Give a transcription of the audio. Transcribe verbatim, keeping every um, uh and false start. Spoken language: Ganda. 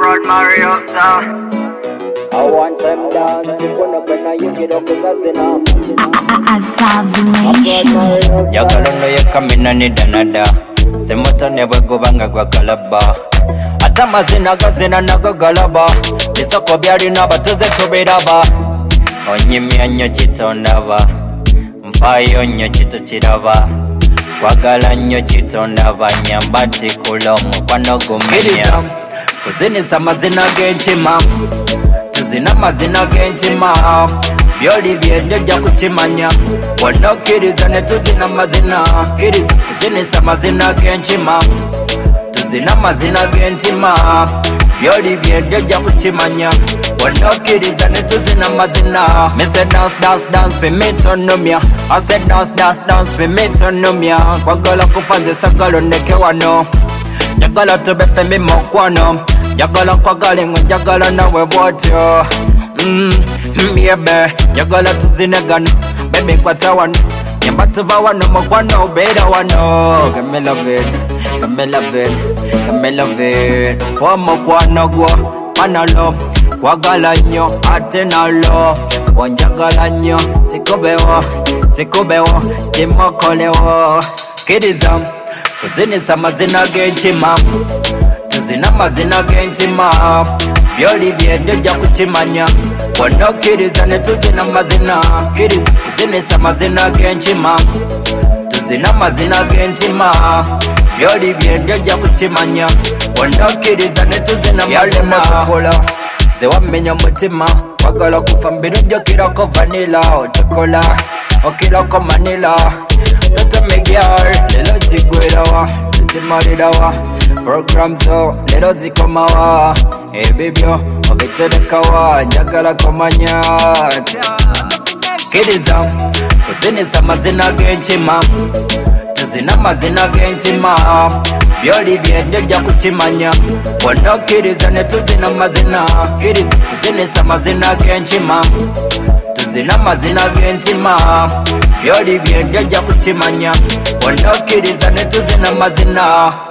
Road Mariosa. I want them dance, you wanna gonna you get up with us now. Azavulation. Yagalono yakamina ni danada. Semota nebwe gubanga gwa kalaba. Ata mazina gazina nago galaba. Bisoko byali n'abatuze tubiraba. Onyimya nnyo kitondaba. Nfaayo nnyo kitukiraba. Kwagala nnyo kitondaba. Nyambati kula omukwano gumenya. Kuzinisa amazina g'enkima. Tuzina amazina g'enkima. Byoli byendya ojja kukimanya. Wonna okkiriza ne tuzina amazina. Kkiriza kuzinisa amazina g'enkima. Tuzina amazina g'entima. Byoli byendya ojja kukimanya. Wonna okkiriza ne tuzina amazina. Me say dance dance dance for me tonomya. I said dance dance dance for me tonomya. Kwagala kufa nze sagala ondeke wano. Njagala tube ffe mi mukwano. Njagala nkwagale nga njagala nawe bw'otyo. Mm, baby, njagala tuzine gano. Baby nkwata wano. Nyamba tuva wano mukwano ubeera wano. Give me love it, give me love it, give me love it. Kwa mukwano gwo panalo. Kwagala nnyo ate nalo. Onjagala nnyo tikubewo, tikubewo, timokolewo. Kkiriza kuzinisa amazina g'enkima. Tuzina amazina g'entima. Byoli byendya ojja kukimanya. Wonna okkiriza ne tuzina amazina. Kkiriza kuzinisa amazina g'enkima. Tuzina amazina g'entima. Byoli byendya ojja kukimanya. Wonna okkiriza ne tuzina amazina. Ze wamenya omutima. Wagala kufa mbirungi okirako vanilla. Otukola okirako manila. So tell me girl, lelo zigwerawa, tuzimalirawa. Program zo, lelo zikomawa. Ebibyo, obiterekawa, njagala kumanya. Kkiriza, kuzinisa amazina g'enkima. Tuzina amazina g'entima. Byoli byendya ojja kukimanya. Wonna okkiriza ne tuzina amazina. Kkiriza, kuzinisa amazina g'enkima. Tuzina amazina g'entima. Byoli byendya ojja kukimanya. Wonna okkiriza ne tuzina amazina.